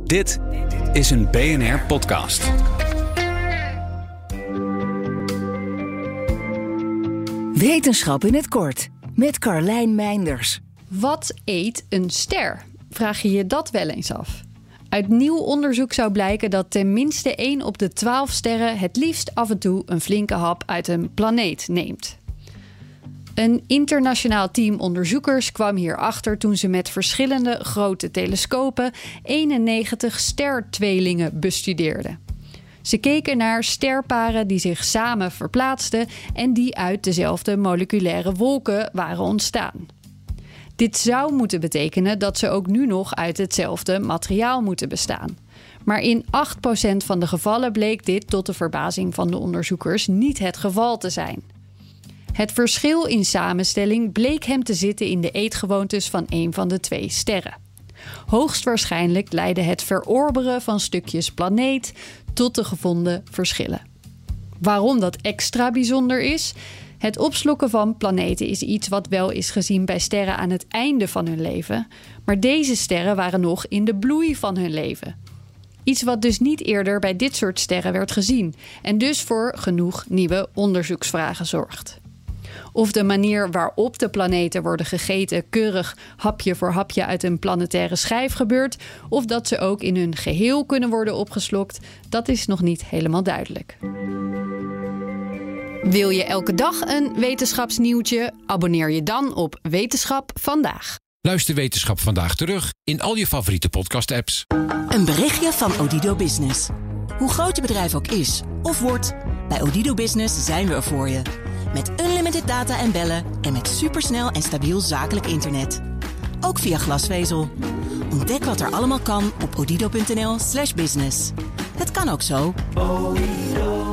Dit is een BNR-podcast. Wetenschap in het kort, met Carlijn Meinders. Wat eet een ster? Vraag je je dat wel eens af? Uit nieuw onderzoek zou blijken dat tenminste 1 op de 12 sterren het liefst af en toe een flinke hap uit een planeet neemt. Een internationaal team onderzoekers kwam hierachter toen ze met verschillende grote telescopen 91 stertweelingen bestudeerden. Ze keken naar sterparen die zich samen verplaatsten en die uit dezelfde moleculaire wolken waren ontstaan. Dit zou moeten betekenen dat ze ook nu nog uit hetzelfde materiaal moeten bestaan. Maar in 8% van de gevallen bleek dit tot de verbazing van de onderzoekers niet het geval te zijn. Het verschil in samenstelling bleek hem te zitten in de eetgewoontes van een van de 2 sterren. Hoogstwaarschijnlijk leidde het verorberen van stukjes planeet tot de gevonden verschillen. Waarom dat extra bijzonder is? Het opslokken van planeten is iets wat wel is gezien bij sterren aan het einde van hun leven. Maar deze sterren waren nog in de bloei van hun leven. Iets wat dus niet eerder bij dit soort sterren werd gezien. En dus voor genoeg nieuwe onderzoeksvragen zorgt. Of de manier waarop de planeten worden gegeten keurig hapje voor hapje uit een planetaire schijf gebeurt, of dat ze ook in hun geheel kunnen worden opgeslokt, dat is nog niet helemaal duidelijk. Wil je elke dag een wetenschapsnieuwtje? Abonneer je dan op Wetenschap Vandaag. Luister Wetenschap Vandaag terug in al je favoriete podcast-apps. Een berichtje van Odido Business. Hoe groot je bedrijf ook is of wordt, bij Odido Business zijn we er voor je. Met unlimited data en bellen en met supersnel en stabiel zakelijk internet. Ook via glasvezel. Ontdek wat er allemaal kan op odido.nl/business. Het kan ook zo.